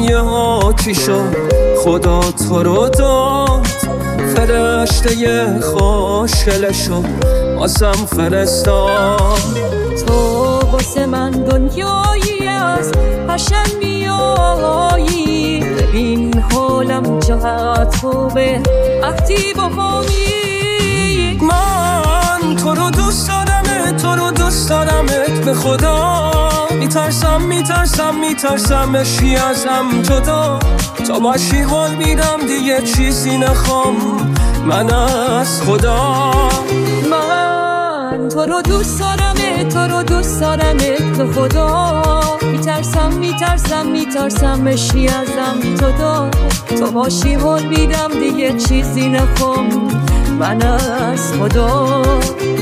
ها چی شد خدا تو رو داد فرشته خوشگلشو واسم فرستاد تو واسه من دنیایی از قشنگ میایی ببین حالم چقدر خوبه وقتی با همی من تو رو دوست دارمت تو رو دوست دارمت به خدا میترسم بشی ازم جدا تا باشی حال میدم دیگه چیزی نخوام من از خدا من تو رو دوست دارمت تو رو دوست دارمت به خدا میترسم بشی ازم جدا تا باشی حال میدم دیگه چیزی نخوام من از خدا